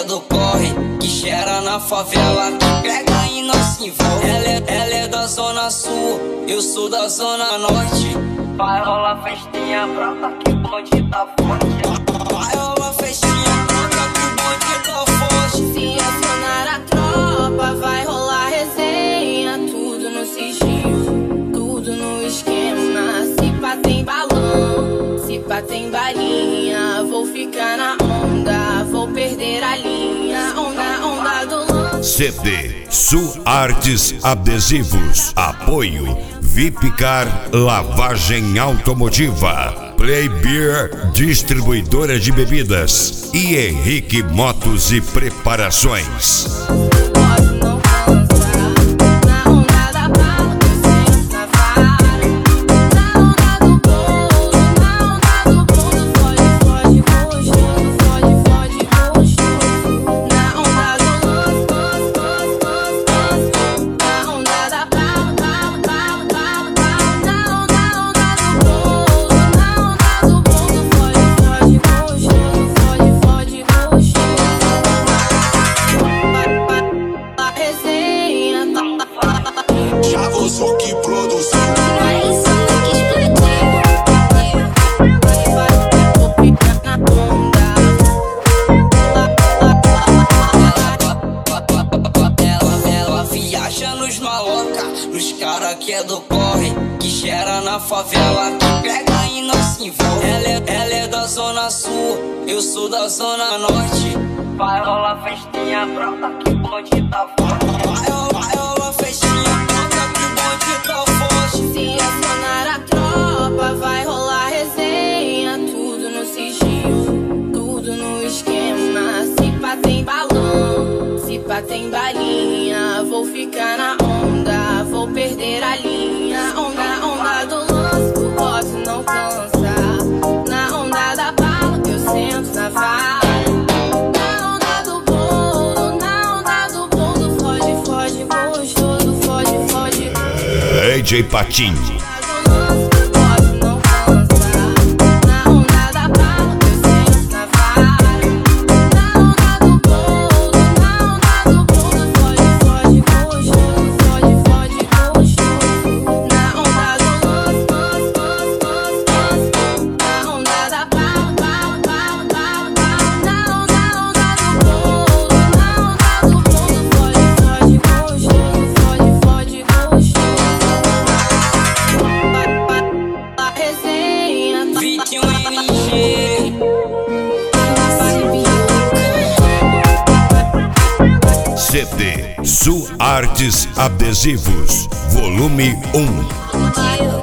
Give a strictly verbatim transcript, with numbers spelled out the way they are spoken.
é do corre, que cheira na favela, que pega e não se envolve. Ela é, ela é da zona sul, eu sou da zona norte. Vai rolar festinha brota que o bonde tá forte. Vai rolar festinha brota que o bonde tá forte. Se acionar a tropa, vai rolar resenha. Tudo no sigilo, tudo no esquema. Se pá tem balão, se pá tem balinha. Vou ficar na onda, vou perder a linha. Onda, onda do lance. C D Sul Artes Adesivos. Apoio Vipcar Lavagem Automotiva, Play Beer Distribuidora de Bebidas e Henrique Motos e Preparações. Nos cara que é do corre, que cheira na favela, que pega e não se envolve. Ela é, ela é da zona sul, eu sou da zona norte. Vai rolar festinha brota que o bonde tá forte. Vai rolar, vai rolar festinha brota que o bonde tá forte. Se acionar a tropa, vai rolar resenha. Tudo no sigilo, tudo no esquema. Se pá tem balão, se pá tem balinha. Vou ficar na onda, vou perder a linha. Onda, onda do lance, o bote não cansa. Na onda da bala, eu sento na vara. Na onda do bolo, na onda do bolo. Foge, foge, gostoso, foge, foge. D J Patinho. C D Sul Artes Adesivos, volume um.